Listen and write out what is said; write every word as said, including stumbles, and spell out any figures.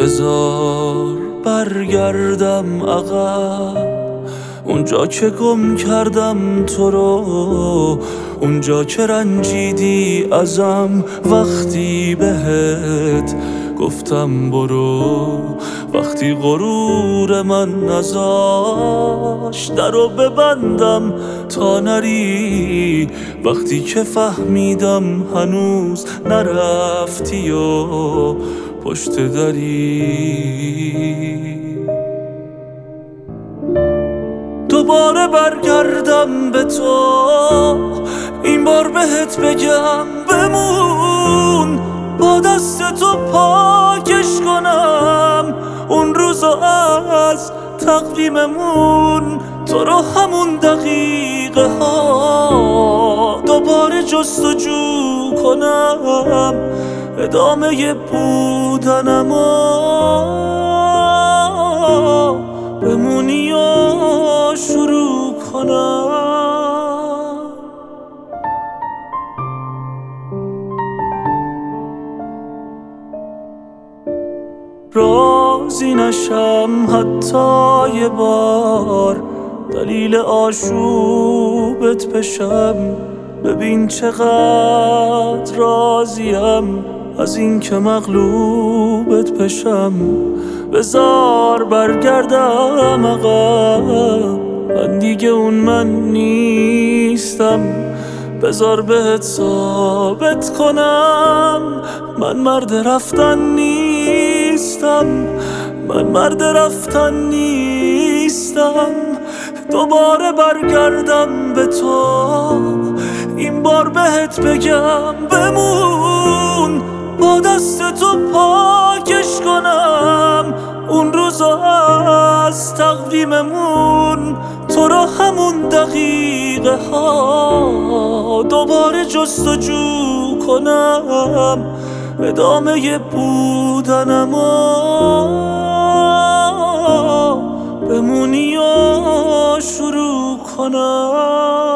بذار برگردم عقب، اونجا که گم کردم تو رو، اونجا که رنجیدی ازم وقتی بهت گفتم برو، وقتی غرور من نذاش درو ببندم تا نری، وقتی که فهمیدم هنوز نرفتی و پشت دری. دوباره برگردم به تو، این بار بهت بگم بمون، با دست تو پاکش کنم اون روزو از تقویممون، تو رو همون دقیقه ها دوباره جستجو کنم، ادامه بودنمو بمونی و شروع کنم. راضی نشم حتی یه بار دلیل آشوبت بشم، ببین چقدر راضیم از این که مغلوبت بشم. بذار برگردم عقب، من دیگه اون من نیستم، بذار بهت ثابت کنم من مرد رفتن نیستم، من مرد رفتن نیستم. دوباره برگردم به تو، این بار بهت بگم بمون، با دست تو پاکش کنم اون روزو از تقویممون، تو رو همون دقیقه ها دوباره جستجو کنم، ادامه بودنمو بمونی و شروع کنم.